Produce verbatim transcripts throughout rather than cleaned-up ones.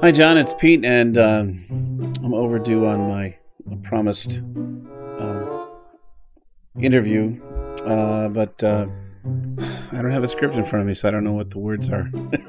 Hi, John. It's Pete, and uh, I'm overdue on my promised uh, interview, uh, but uh, I don't have a script in front of me, so I don't know what the words are.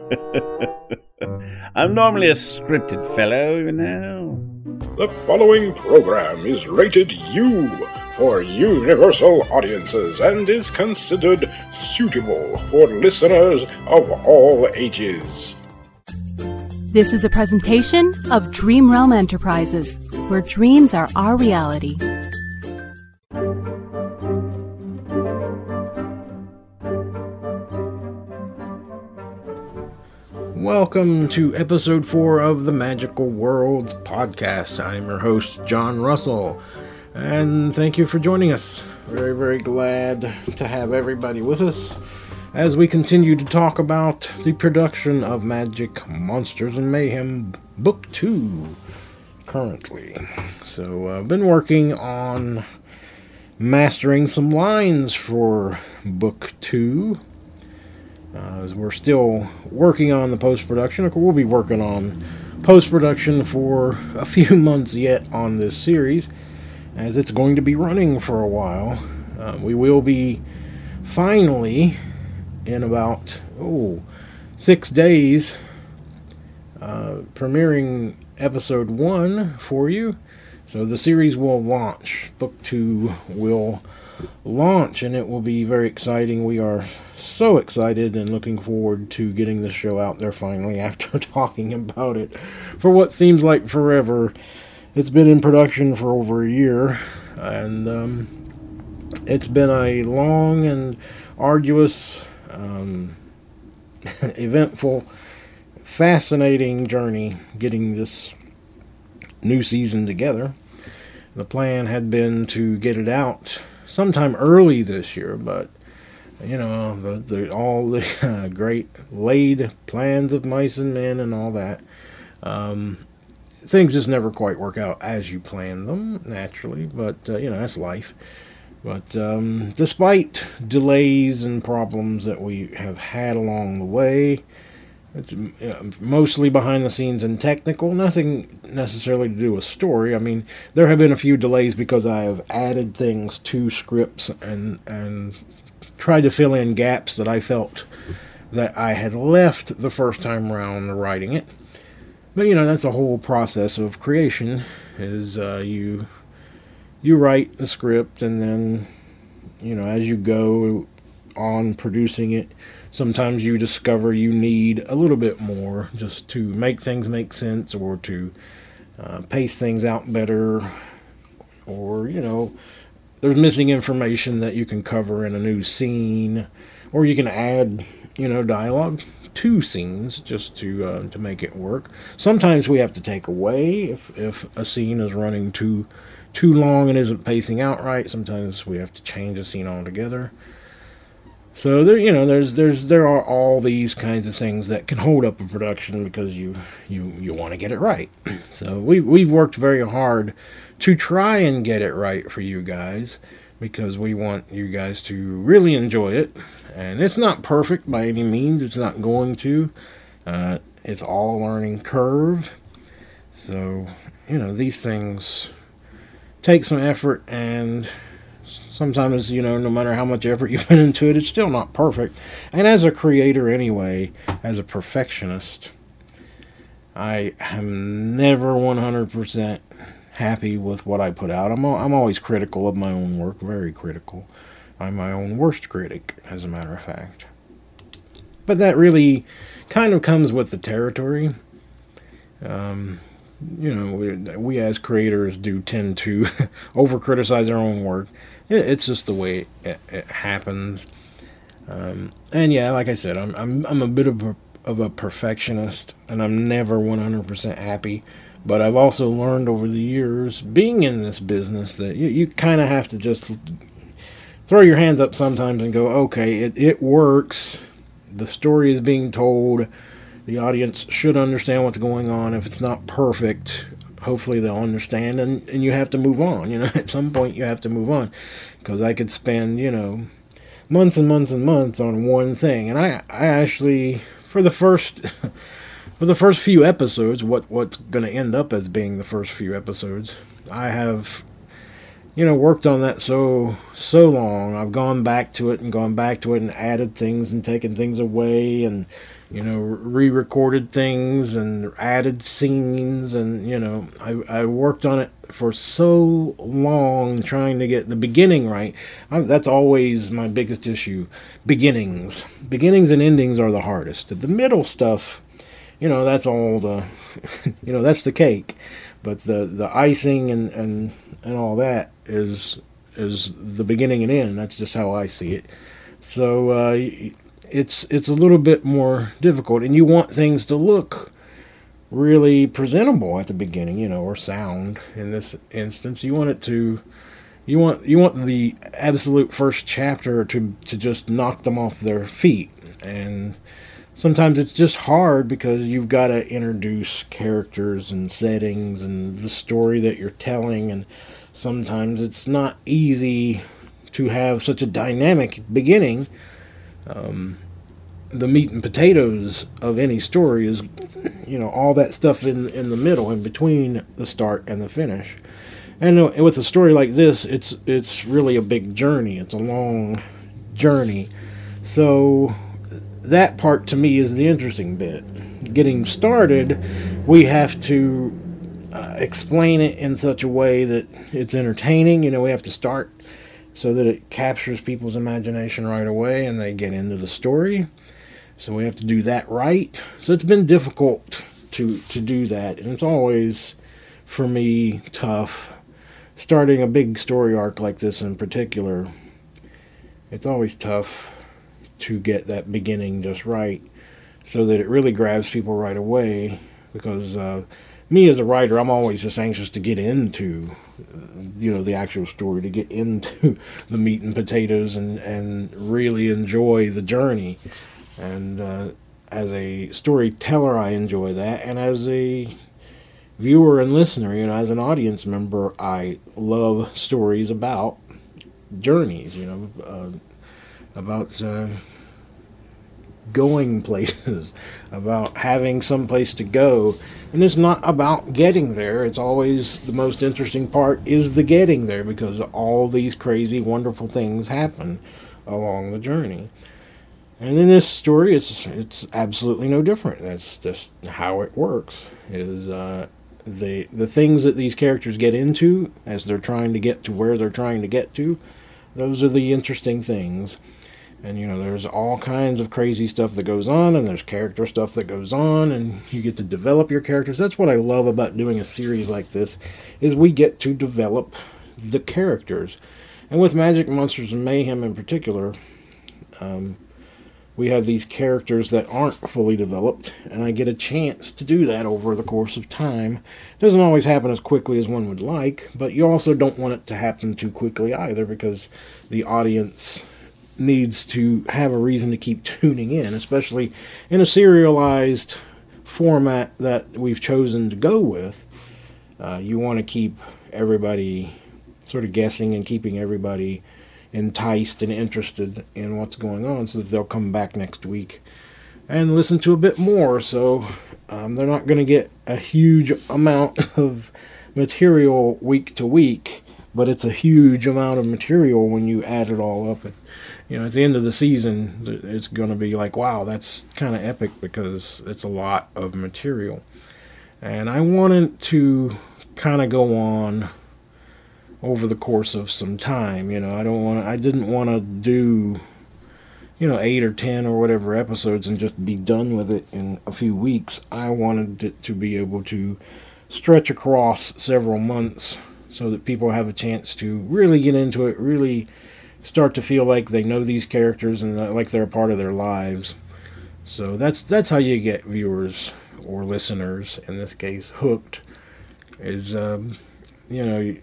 I'm normally a scripted fellow, you know. The following program is rated U for universal audiences and is considered suitable for listeners of all ages. This is a presentation of Dream Realm Enterprises, where dreams are our reality. Welcome to episode four of the Magical Worlds podcast. I'm your host, John Russell, and thank you for joining us. Very, very glad to have everybody with us as we continue to talk about the production of Magic, Monsters, and Mayhem Book two currently. So I've uh, been working on mastering some lines for Book two. Uh, as we're still working on the post-production. We'll be working on post-production for a few months yet on this series, as it's going to be running for a while. Uh, we will be finally, in about oh, six days, uh, premiering episode one for you. So the series will launch. Book two will launch, and it will be very exciting. We are so excited and looking forward to getting the show out there finally after talking about it for what seems like forever. It's been in production for over a year, and um, it's been a long and arduous, um, eventful, fascinating journey getting this new season together. The plan had been to get it out sometime early this year, but you know, the, the all the uh, great laid plans of mice and men and all that. Um, things just never quite work out as you plan them, naturally, but, uh, you know, that's life. But um, despite delays and problems that we have had along the way, it's uh, mostly behind the scenes and technical, nothing necessarily to do with story. I mean, there have been a few delays because I have added things to scripts and and tried to fill in gaps that I felt that I had left the first time around writing it. But, you know, that's the whole process of creation, is uh, you you write the script, and then, you know, as you go on producing it, sometimes you discover you need a little bit more just to make things make sense, or to uh, pace things out better, or, you know, there's missing information that you can cover in a new scene, or you can add, you know, dialogue to scenes just to uh, to make it work. Sometimes we have to take away if if a scene is running too too long and isn't pacing out right. Sometimes we have to change a scene altogether. So there, you know, there's there's there are all these kinds of things that can hold up a production because you you you want to get it right. So we we've worked very hard to try and get it right for you guys, because we want you guys to really enjoy it. And it's not perfect by any means. It's not going to. Uh, it's all a learning curve. So, you know, these things take some effort, and sometimes, you know, no matter how much effort you put into it, it's still not perfect. And as a creator anyway, as a perfectionist, I am never one hundred percent happy with what I put out. I'm I'm always critical of my own work, very critical. I'm my own worst critic, as a matter of fact. But that really kind of comes with the territory. Um, you know, we, we as creators do tend to over-criticize our own work. It, it's just the way it, it happens. Um, and yeah, like I said, I'm I'm I'm a bit of a of a perfectionist, and I'm never one hundred percent happy. But I've also learned over the years, being in this business, that you, you kind of have to just throw your hands up sometimes and go, okay, it, it works. The story is being told. The audience should understand what's going on. If it's not perfect, hopefully they'll understand, and, and you have to move on. You know, at some point you have to move on, because I could spend, you know, months and months and months on one thing. And I, I actually, for the first for the first few episodes, what what's going to end up as being the first few episodes, I have, you know, worked on that so so long. I've gone back to it and gone back to it and added things and taken things away and, you know, re-recorded things and added scenes, and, you know, I, I worked on it for so long trying to get the beginning right. I, that's always my biggest issue. Beginnings. Beginnings and endings are the hardest. The middle stuff, you know, that's all the, you know, that's the cake. But the, the icing and, and, and all that is is the beginning and end. That's just how I see it. So, uh, it's it's a little bit more difficult, and you want things to look really presentable at the beginning, you know, or sound in this instance. You want it to, you want you want the absolute first chapter to to just knock them off their feet, and sometimes it's just hard because you've got to introduce characters and settings and the story that you're telling, and sometimes it's not easy to have such a dynamic beginning. Um, the meat and potatoes of any story is, you know, all that stuff in in the middle, in between the start and the finish. And uh, with a story like this, it's it's really a big journey. It's a long journey. So that part to me is the interesting bit. Getting started, we have to uh, explain it in such a way that it's entertaining. You know, we have to start so that it captures people's imagination right away and they get into the story. So we have to do that right. So it's been difficult to, to do that. And it's always, for me, tough. Starting a big story arc like this in particular, it's always tough to get that beginning just right so that it really grabs people right away. Because uh, me as a writer, I'm always just anxious to get into, you know, the actual story, to get into the meat and potatoes and, and really enjoy the journey. And uh, as a storyteller, I enjoy that. And as a viewer and listener, you know, as an audience member, I love stories about journeys, you know, uh, about uh, going places, about having some place to go. And it's not about getting there. It's always the most interesting part is the getting there, because all these crazy, wonderful things happen along the journey. And in this story, it's it's absolutely no different. That's just how it works. Is uh, the the things that these characters get into as they're trying to get to where they're trying to get to, those are the interesting things. And, you know, there's all kinds of crazy stuff that goes on, and there's character stuff that goes on, and you get to develop your characters. That's what I love about doing a series like this, is we get to develop the characters. And with Magic, Monsters, and Mayhem in particular, um, we have these characters that aren't fully developed, and I get a chance to do that over the course of time. It doesn't always happen as quickly as one would like, but you also don't want it to happen too quickly either, because the audience needs to have a reason to keep tuning in, especially in a serialized format that we've chosen to go with. Uh, you want to keep everybody sort of guessing and keeping everybody enticed and interested in what's going on, so that they'll come back next week and listen to a bit more. So um, they're not going to get a huge amount of material week to week, but it's a huge amount of material when you add it all up. And, you know, at the end of the season, it's going to be like, wow, that's kind of epic, because it's a lot of material. And I wanted to kind of go on over the course of some time. You know, I don't want I didn't want to do, you know, eight or ten or whatever episodes and just be done with it in a few weeks. I wanted it to be able to stretch across several months so that people have a chance to really get into it, really start to feel like they know these characters and like they're a part of their lives. So that's that's how you get viewers or listeners, in this case, hooked, is, um, you know,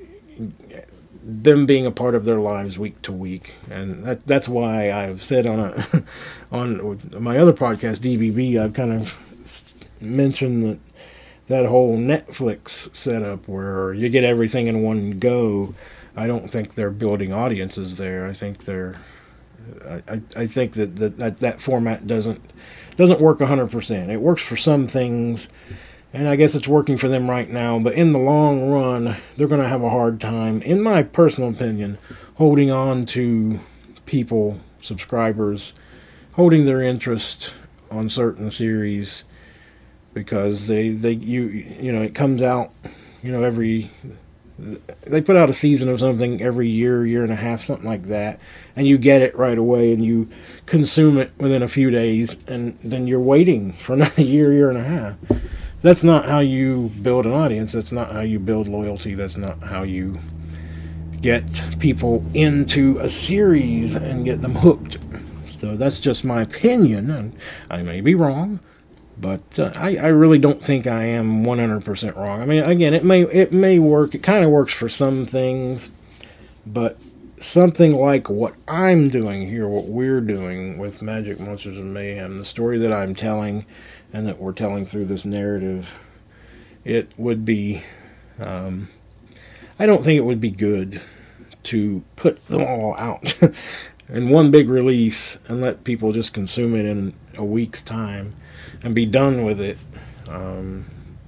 them being a part of their lives week to week. And that that's why I've said on a on my other podcast, D B B, I've kind of mentioned that that whole Netflix setup where you get everything in one go. I don't think they're building audiences there. I think they're I, I, I think that, that that that format doesn't doesn't work one hundred percent. It works for some things, and I guess it's working for them right now, but in the long run, they're going to have a hard time, in my personal opinion, holding on to people, subscribers, holding their interest on certain series, because they, they you you know, it comes out, you know, every, they put out a season of something every year, year and a half, something like that, and you get it right away, and you consume it within a few days, and then you're waiting for another year, year and a half. That's not how you build an audience. That's not how you build loyalty. That's not how you get people into a series and get them hooked. So that's just my opinion, and I may be wrong, but uh, I, I really don't think I am one hundred percent wrong. I mean, again, it may it may work. It kind of works for some things, but something like what I'm doing here, what we're doing with Magic Monsters and Mayhem, the story that I'm telling and that we're telling through this narrative, it would be, um, I don't think it would be good to put them all out in one big release and let people just consume it in a week's time and be done with it. Um,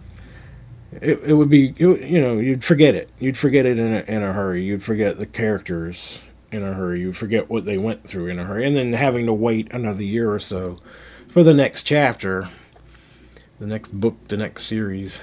it, it would be, it, you know, you'd forget it. You'd forget it in a, in a hurry. You'd forget the characters in a hurry. You'd forget what they went through in a hurry. And then having to wait another year or so for the next chapter, the next book, the next series,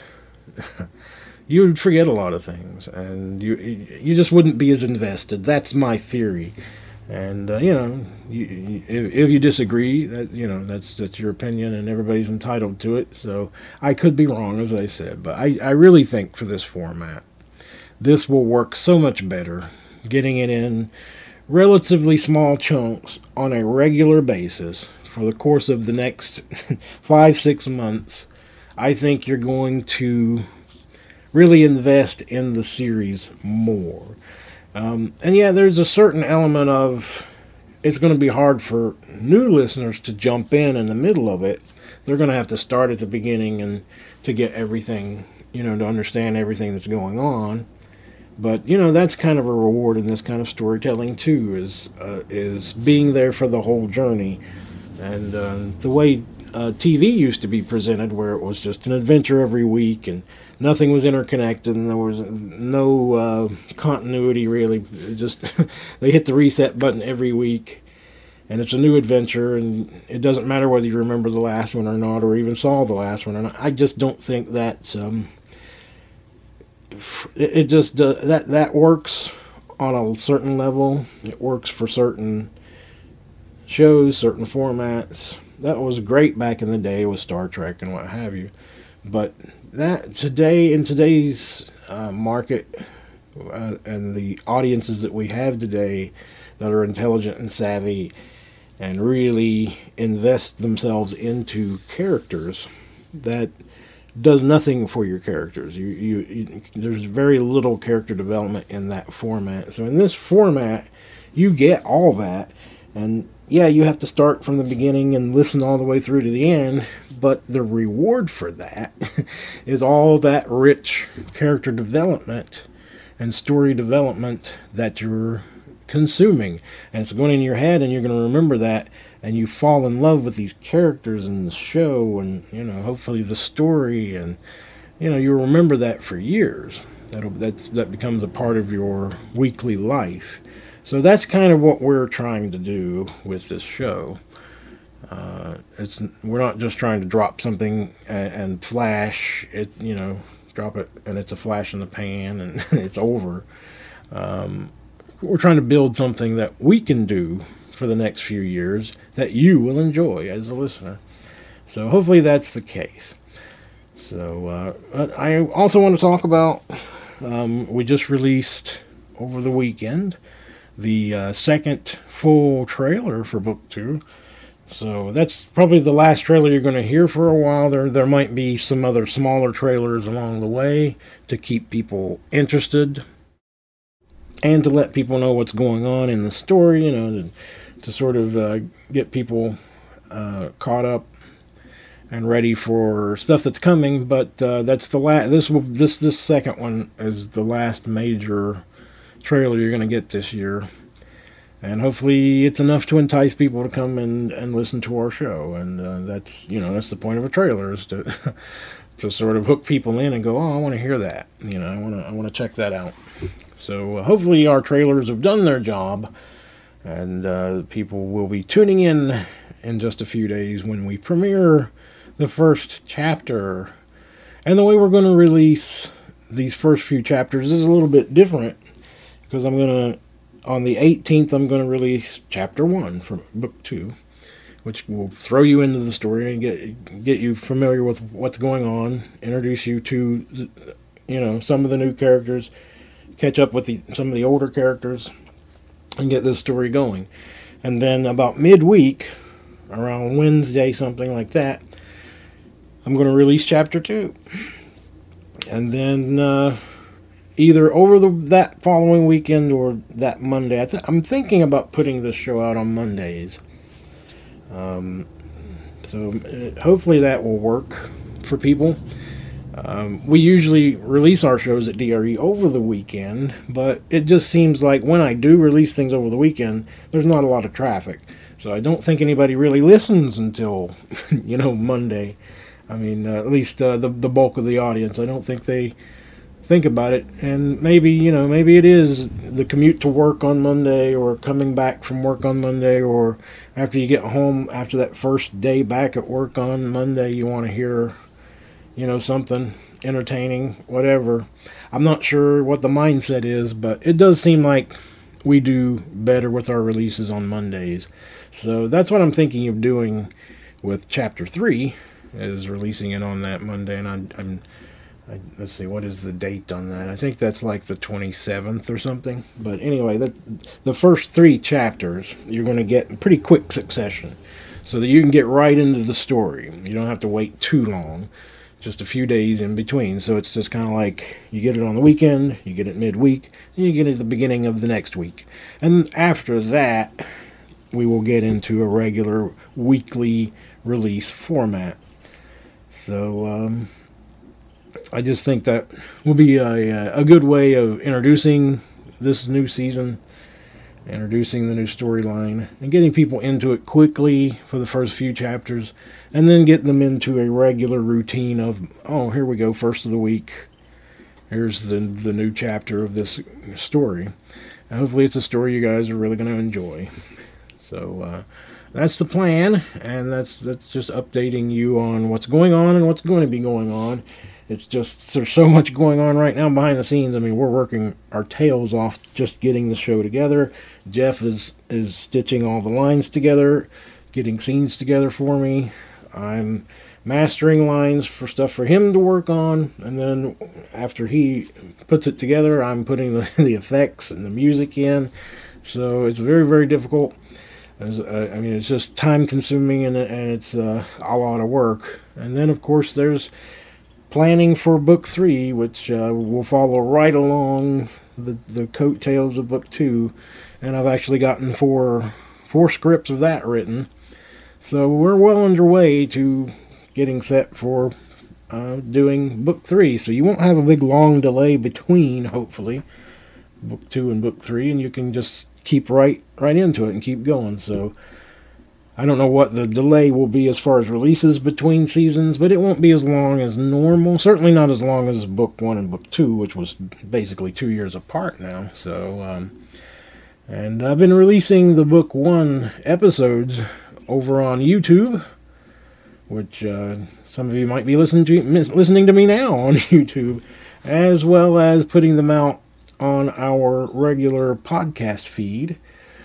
you would forget a lot of things, and you you just wouldn't be as invested. That's my theory, and uh, you know, you, you, if, if you disagree, that you know, that's that's your opinion, and everybody's entitled to it. So I could be wrong, as I said, but I I really think for this format, this will work so much better, getting it in relatively small chunks on a regular basis for the course of the next five, six months. I think you're going to really invest in the series more. Um, and yeah, there's a certain element of, it's going to be hard for new listeners to jump in in the middle of it. They're going to have to start at the beginning and to get everything, you know, to understand everything that's going on. But, you know, that's kind of a reward in this kind of storytelling, too, is uh, is being there for the whole journey. And uh, the way uh, T V used to be presented, where it was just an adventure every week and nothing was interconnected and there was no uh, continuity, really. It just they hit the reset button every week, and it's a new adventure, and it doesn't matter whether you remember the last one or not, or even saw the last one or not. I just don't think that um, it, it just uh, that that works on a certain level. It works for certain shows, certain formats. That was great back in the day with Star Trek and what have you. But that today, in today's uh, market uh, and the audiences that we have today that are intelligent and savvy and really invest themselves into characters, that does nothing for your characters. You, you, you there's very little character development in that format. So in this format, you get all that. And yeah, you have to start from the beginning and listen all the way through to the end, but the reward for that is all that rich character development and story development that you're consuming. And it's going in your head, and you're going to remember that, and you fall in love with these characters and the show and, you know, hopefully the story, and, you know, you'll remember that for years. That'll, that's, that becomes a part of your weekly life. So that's kind of what we're trying to do with this show. Uh, it's we're not just trying to drop something and, and flash it, you know, drop it and it's a flash in the pan and it's over. Um, we're trying to build something that we can do for the next few years that you will enjoy as a listener. So hopefully that's the case. So uh, I also want to talk about, um, we just released over the weekend the uh, second full trailer for book two. So that's probably the last trailer you're going to hear for a while. There there might be some other smaller trailers along the way to keep people interested and to let people know what's going on in the story, you know, to, to sort of uh, get people uh, caught up and ready for stuff that's coming. But uh, that's the last. This will this this second one is the last major trailer you're going to get this year. And hopefully it's enough to entice people to come and, and listen to our show. And uh, that's, you know, that's the point of a trailer, is to to sort of hook people in and go, oh, I want to hear that. You know, I want to I want to check that out. So uh, hopefully our trailers have done their job, and uh, people will be tuning in in just a few days when we premiere the first chapter. And the way we're going to release these first few chapters is a little bit different, because I'm going to, on the eighteenth, I'm going to release chapter one from book two, which will throw you into the story and get get you familiar with what's going on, introduce you to, you know, some of the new characters, catch up with the, some of the older characters, and get this story going. And then about midweek, around Wednesday, something like that, I'm going to release chapter two. And then uh, either over the that following weekend or that Monday, I th- I'm thinking about putting this show out on Mondays. Um, so uh, hopefully that will work for people. Um, we usually release our shows at D R E over the weekend, but it just seems like when I do release things over the weekend, there's not a lot of traffic. So I don't think anybody really listens until, you know, Monday. I mean, uh, at least uh, the the bulk of the audience. I don't think they think about it. And maybe, you know, maybe it is the commute to work on Monday, or coming back from work on Monday, or after you get home after that first day back at work on Monday, you want to hear, you know, something entertaining, whatever. I'm not sure what the mindset is, but it does seem like we do better with our releases on Mondays. So that's what I'm thinking of doing with chapter three, is releasing it on that Monday. And I'm, I'm I, let's see, what is the date on that? I think that's like the twenty-seventh or something. But anyway, that the first three chapters you're going to get in pretty quick succession, so that you can get right into the story. You don't have to wait too long, just a few days in between. So it's just kind of like you get it on the weekend, you get it midweek, and you get it at the beginning of the next week. And after that, we will get into a regular weekly release format. So um, I just think that will be a, a good way of introducing this new season, introducing the new storyline, and getting people into it quickly for the first few chapters, and then get them into a regular routine of, oh, here we go, first of the week, here's the the new chapter of this story. And hopefully it's a story you guys are really going to enjoy. So uh, that's the plan, and that's that's just updating you on what's going on and what's going to be going on. It's just, there's so much going on right now behind the scenes. I mean, we're working our tails off just getting the show together. Jeff is, is stitching all the lines together, getting scenes together for me. I'm mastering lines for stuff for him to work on, and then after he puts it together, I'm putting the, the effects and the music in. So it's very, very difficult. As, uh, I mean, it's just time consuming, and, and it's uh, a lot of work. And then, of course, there's planning for book three, which uh, will follow right along the, the coattails of book two. And I've actually gotten four, four scripts of that written. So we're well underway to getting set for uh, doing book three. So you won't have a big long delay between, hopefully, book two and book three, and you can just keep right right into it and keep going. So I don't know what the delay will be as far as releases between seasons, but it won't be as long as normal. Certainly not as long as book one and book two, which was basically two years apart now. So, um, and I've been releasing the book one episodes over on YouTube, which uh, some of you might be listening to listening to me now on YouTube, as well as putting them out on our regular podcast feed.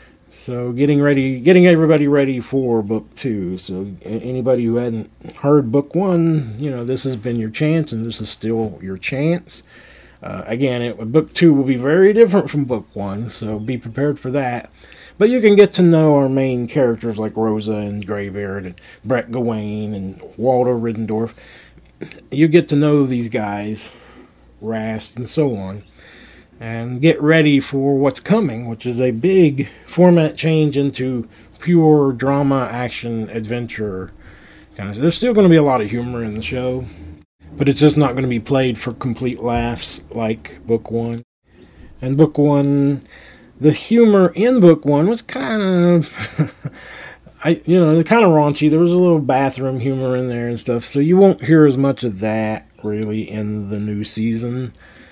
So getting ready, getting everybody ready for book two. So anybody who hadn't heard book one, you know, this has been your chance, and this is still your chance. Uh, again, it, book two will be very different from book one, so be prepared for that. But you can get to know our main characters like Rosa and Greybeard and Brett Gawain and Walter Riddendorf. You get to know these guys, Rast, and so on. And get ready for what's coming, which is a big format change into pure drama, action, adventure kind of. There's still going to be a lot of humor in the show, but it's just not going to be played for complete laughs like book one. And book one the humor in book one was kind of, I you know, kind of raunchy. There was a little bathroom humor in there and stuff, so you won't hear as much of that really in the new season.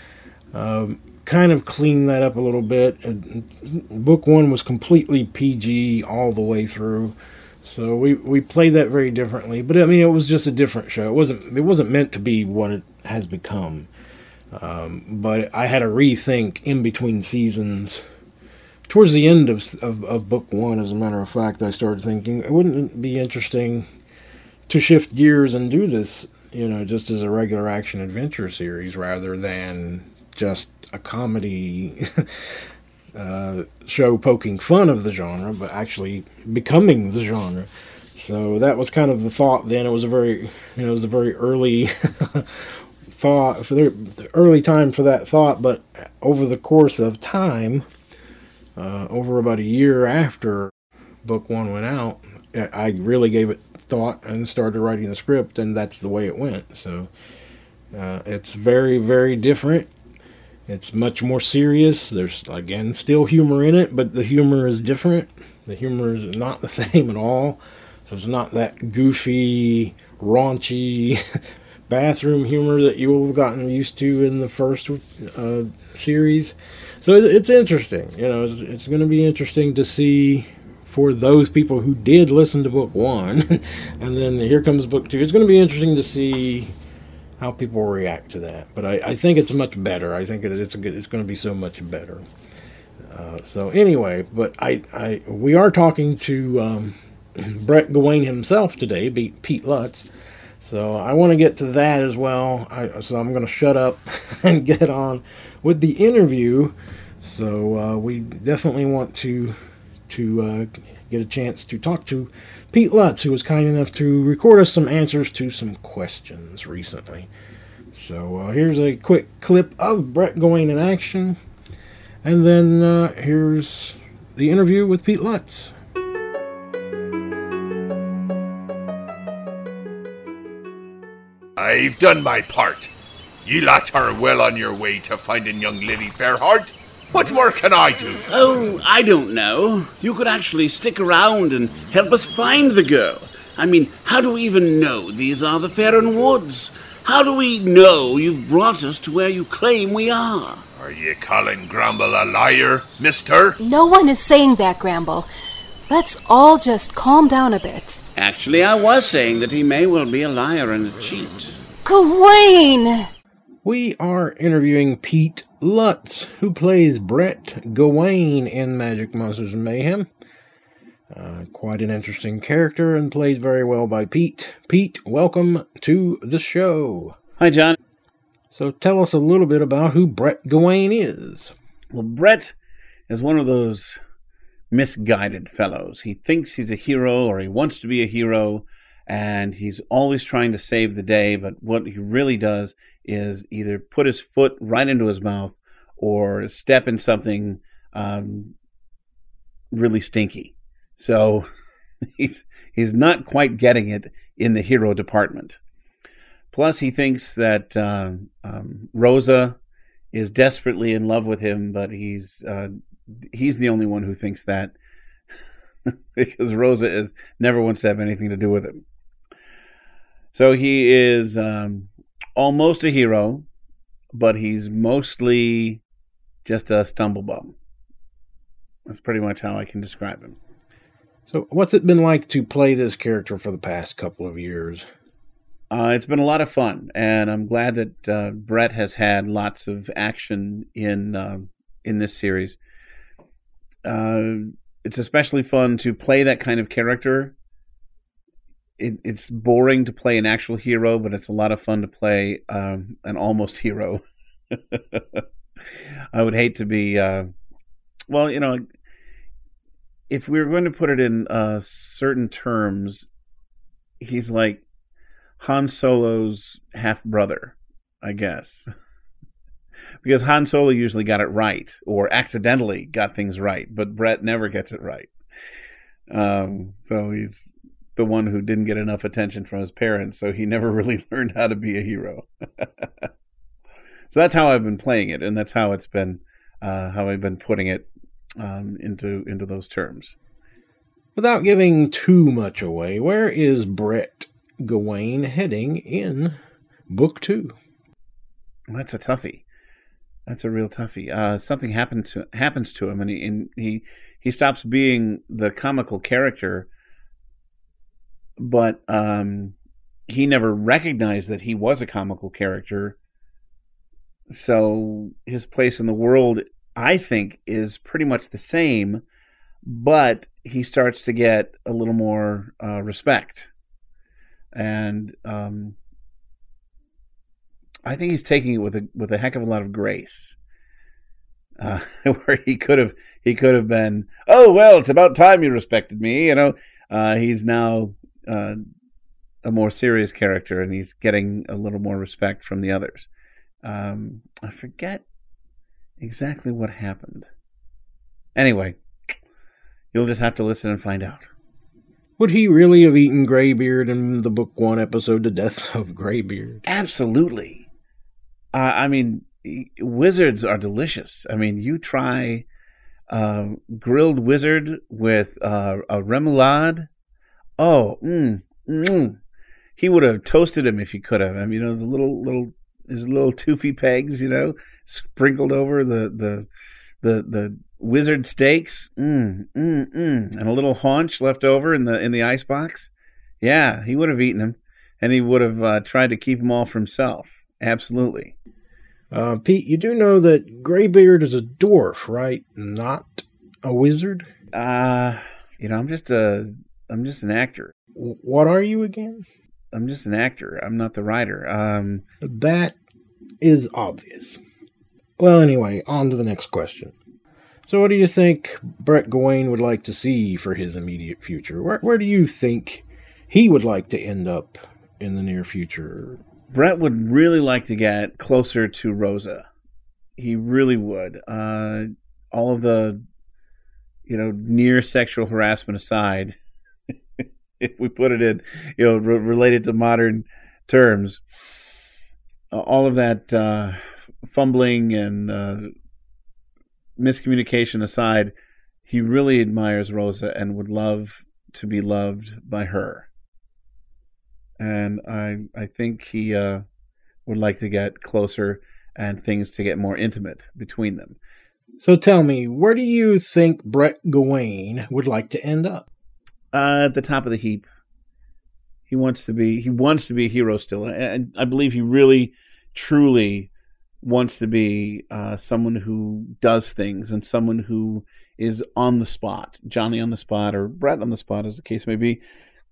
Um, kind of cleaned that up a little bit. Book one was completely P G all the way through, so we we played that very differently. But I mean, it was just a different show. It wasn't it wasn't meant to be what it has become. Um, but I had to rethink in between seasons. Towards the end of, of of book one, as a matter of fact, I started thinking, wouldn't it be interesting to shift gears and do this, you know, just as a regular action adventure series rather than just a comedy uh, show poking fun of the genre, but actually becoming the genre. So that was kind of the thought then. It was a very, you know, it was a very early thought, for the early time for that thought, but over the course of time, uh, over about a year after book one went out, I really gave it thought and started writing the script, and that's the way it went. So uh, it's very, very different. It's much more serious. There's, again, still humor in it, but the humor is different. The humor is not the same at all. So it's not that goofy, raunchy bathroom humor that you will have gotten used to in the first uh, series. So it's interesting. You know, it's, it's going to be interesting to see for those people who did listen to book one, and then here comes book two. It's going to be interesting to see how people react to that. But I, I think it's much better. I think it, it's a good, it's going to be so much better. Uh, so anyway, but I, I we are talking to um, Brett Gawain himself today, Pete Lutz. So I want to get to that as well. I, so I'm going to shut up and get on with the interview. So uh, we definitely want to to uh, get a chance to talk to Pete Lutz, who was kind enough to record us some answers to some questions recently. So uh, here's a quick clip of Brett Gawain in action, and then uh, here's the interview with Pete Lutz. I've done my part. You lot are well on your way to finding young Lily Fairheart. What more can I do? Oh, I don't know. You could actually stick around and help us find the girl. I mean, how do we even know these are the Farron Woods? How do we know you've brought us to where you claim we are? Are you calling Gramble a liar, mister? No one is saying that, Gramble. Let's all just calm down a bit. Actually, I was saying that he may well be a liar and a cheat. Gawain! We are interviewing Pete Lutz, who plays Brett Gawain in Magic Monsters and Mayhem. Uh, quite an interesting character and played very well by Pete. Pete, welcome to the show. Hi, John. So tell us a little bit about who Brett Gawain is. Well, Brett is one of those misguided fellows. He thinks he's a hero, or he wants to be a hero, and he's always trying to save the day, but what he really does is either put his foot right into his mouth or step in something um, really stinky. So he's he's not quite getting it in the hero department. Plus, he thinks that uh, um, Rosa is desperately in love with him, but he's uh, he's the only one who thinks that because Rosa is never wants to have anything to do with him. So he is um, almost a hero, but he's mostly just a stumblebum. That's pretty much how I can describe him. So what's it been like to play this character for the past couple of years? Uh, it's been a lot of fun, and I'm glad that uh, Brett has had lots of action in uh, in this series. Uh, it's especially fun to play that kind of character. It, it's boring to play an actual hero, but it's a lot of fun to play um, an almost hero. I would hate to be, uh, well, you know, if we were going to put it in uh, certain terms, he's like Han Solo's half-brother, I guess. Because Han Solo usually got it right, or accidentally got things right, but Brett never gets it right. Um, so he's the one who didn't get enough attention from his parents, so he never really learned how to be a hero. So that's how I've been playing it, and that's how it's been, uh, how I've been putting it um, into into those terms. Without giving too much away, where is Brett Gawain heading in book two? Well, that's a toughie. That's a real toughie. Uh, something happened to happens to him, and he and he he stops being the comical character. But um, he never recognized that he was a comical character. So his place in the world, I think, is pretty much the same, but he starts to get a little more uh, respect. And um, I think he's taking it with a with a heck of a lot of grace. Uh, where he could have he could have been, oh well, it's about time you respected me, you know. Uh, he's now uh, a more serious character, and he's getting a little more respect from the others. Um, I forget exactly what happened. Anyway, you'll just have to listen and find out. Would he really have eaten Greybeard in the book one episode, The Death of Greybeard? Absolutely. Uh, I mean, wizards are delicious. I mean, you try uh, grilled wizard with uh, a remoulade. Oh, mm, mm. He would have toasted him if he could have. I mean, you know, those little little his little toofy pegs, you know, sprinkled over the the the the wizard steaks. Mm, mm, mm. And a little haunch left over in the in the icebox. Yeah, he would have eaten him, and he would have uh, tried to keep them all for himself. Absolutely. Uh, Pete, you do know that Greybeard is a dwarf, right? Not a wizard? Uh, you know, I'm just a, I'm just an actor. W- what are you again? I'm just an actor. I'm not the writer. Um, that is obvious. Well, anyway, on to the next question. So what do you think Brett Gawain would like to see for his immediate future? Where, where do you think he would like to end up in the near future? Brett would really like to get closer to Rosa. He really would. Uh, all of the, you know, near sexual harassment aside, if we put it in, you know, re- related to modern terms, uh, all of that uh, fumbling and uh, miscommunication aside, he really admires Rosa and would love to be loved by her. And I I think he uh, would like to get closer and things to get more intimate between them. So tell me, where do you think Brett Gawain would like to end up? Uh, at the top of the heap. He wants to be he wants to be a hero still, and I believe he really, truly wants to be uh, someone who does things and someone who is on the spot, Johnny on the spot or Brett on the spot, as the case may be.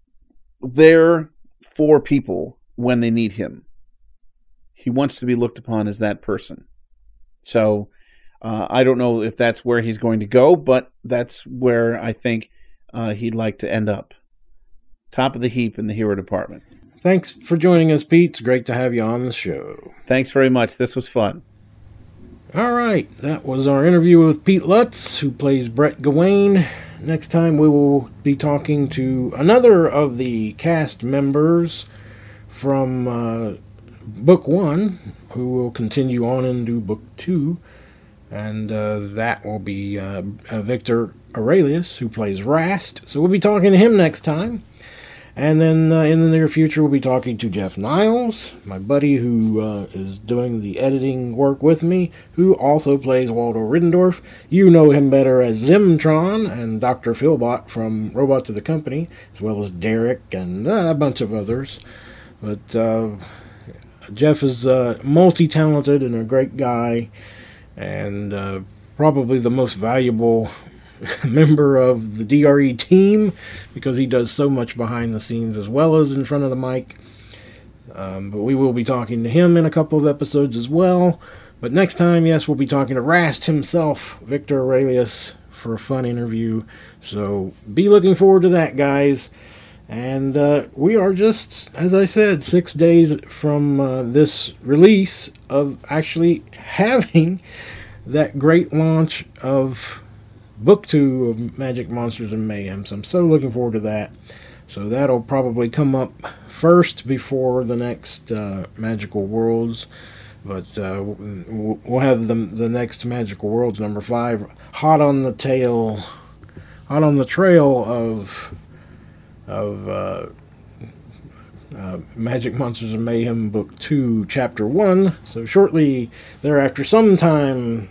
There for people when they need him. He wants to be looked upon as that person. So uh, I don't know if that's where he's going to go, but that's where I think uh, he'd like to end up. Top of the heap in the hero department. Thanks for joining us, Pete. It's great to have you on the show. Thanks very much. This was fun. All right. That was our interview with Pete Lutz, who plays Brett Gawain. Next time we will be talking to another of the cast members from uh, book one, who will continue on into book two. And uh, that will be uh, uh, Victor Aurelius, who plays Rast. So we'll be talking to him next time. And then uh, in the near future, we'll be talking to Jeff Niles, my buddy who uh, is doing the editing work with me, who also plays Waldo Riddendorf. You know him better as Zimtron and Doctor Philbot from Robot to the Company, as well as Derek and uh, a bunch of others. But uh, Jeff is uh, multi-talented and a great guy, and uh, probably the most valuable member of the D R E team, because he does so much behind the scenes as well as in front of the mic. Um, but we will be talking to him in a couple of episodes as well. But next time, yes, we'll be talking to Rast himself, Victor Aurelius, for a fun interview. So be looking forward to that, guys. And uh, we are just, as I said, six days from uh, this release of actually having that great launch of Book two of Magic, Monsters, and Mayhem. So I'm so looking forward to that. So that'll probably come up first before the next uh, Magical Worlds. But uh, we'll have the the next Magical Worlds number five hot on the tail, hot on the trail of of uh, uh, Magic Monsters and Mayhem Book Two, Chapter One. So shortly thereafter, sometime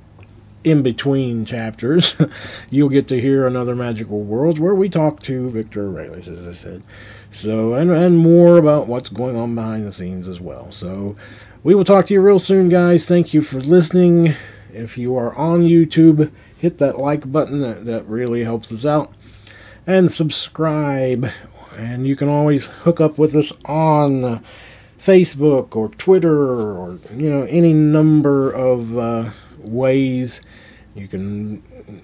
in between chapters, you'll get to hear another Magical Worlds where we talk to Victor Aurelius, as I said. So and and more about what's going on behind the scenes as well. So. We will talk to you real soon, guys. Thank you for listening. If you are on YouTube, hit that like button. That, that really helps us out. And subscribe. And you can always hook up with us on Facebook or Twitter or, you know, any number of uh, ways. You can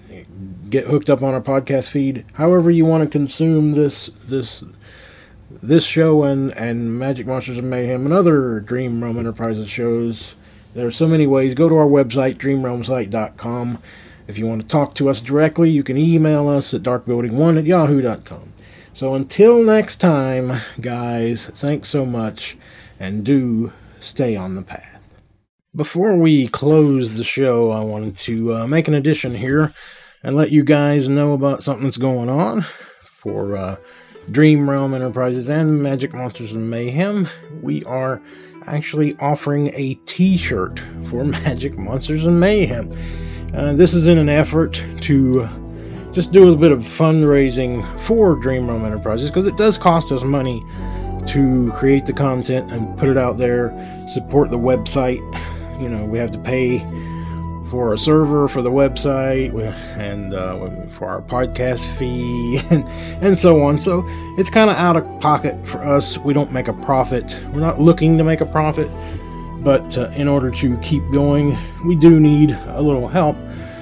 get hooked up on our podcast feed. However you want to consume this this This show and, and Magic Monsters and Mayhem and other Dream Realm Enterprises shows. There are so many ways. Go to our website, dream realm site dot com. If you want to talk to us directly, you can email us at dark building one at yahoo dot com. So until next time, guys, thanks so much, and do stay on the path. Before we close the show, I wanted to uh, make an addition here and let you guys know about something that's going on for... Uh, Dream Realm Enterprises and Magic Monsters and Mayhem. We are actually offering a t-shirt for Magic Monsters and Mayhem. Uh, this is in an effort to just do a bit of fundraising for Dream Realm Enterprises, because it does cost us money to create the content and put it out there, support the website. You know, we have to pay for a server for the website and uh, for our podcast fee and, and so on. So it's kind of out of pocket for us. We don't make a profit. We're not looking to make a profit, but uh, in order to keep going, we do need a little help.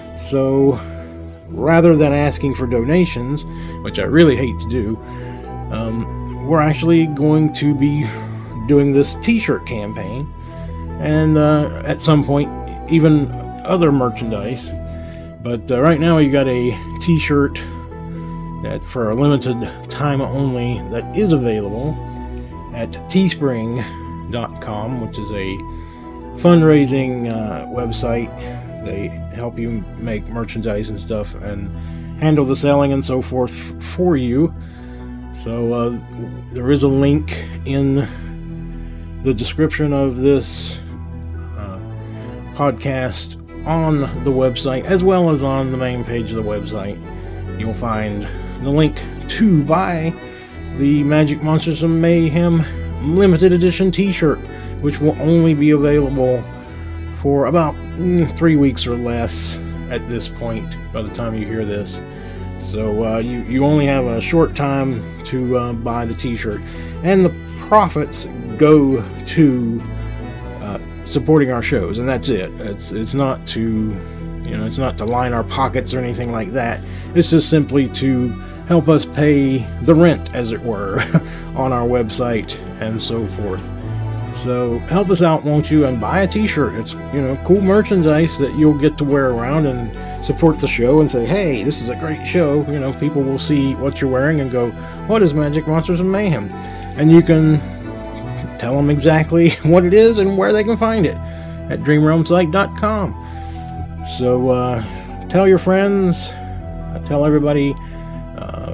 So rather than asking for donations, which I really hate to do, um, we're actually going to be doing this t-shirt campaign, and uh, at some point even other merchandise. But uh, right now you got a t-shirt that for a limited time only that is available at teespring dot com, which is a fundraising uh, website. They help you make merchandise and stuff and handle the selling and so forth f- for you. So uh, there is a link in the description of this uh, podcast on the website, as well as on the main page of the website. You'll find the link to buy the Magic Monsters and Mayhem limited edition t-shirt, which will only be available for about mm, three weeks or less at this point by the time you hear this. So uh, you, you only have a short time to uh, buy the t-shirt, and the profits go to uh, supporting our shows, and that's it. It's it's not to, you know, it's not to line our pockets or anything like that. It's just simply to help us pay the rent, as it were, on our website and so forth. So help us out, won't you, and buy a t-shirt. It's, you know, cool merchandise that you'll get to wear around and support the show and say, hey, this is a great show. You know, people will see what you're wearing and go, what is Magic Monsters and Mayhem? And you can tell them exactly what it is and where they can find it at dream realm site dot com. So uh, tell your friends, uh, tell everybody, uh,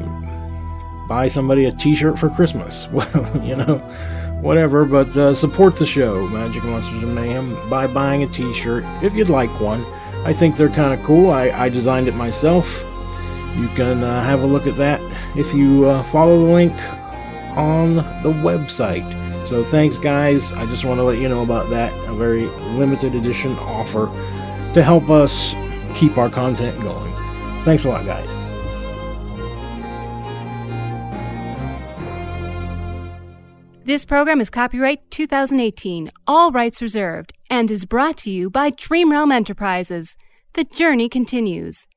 buy somebody a t-shirt for Christmas. Well, you know, whatever, but uh, support the show, Magic Monsters and Mayhem, by buying a t-shirt if you'd like one. I think they're kind of cool. I, I designed it myself. You can uh, have a look at that if you uh, follow the link on the website. So thanks, guys. I just want to let you know about that. A very limited edition offer to help us keep our content going. Thanks a lot, guys. This program is copyright two thousand eighteen, all rights reserved, and is brought to you by Dream Realm Enterprises. The journey continues.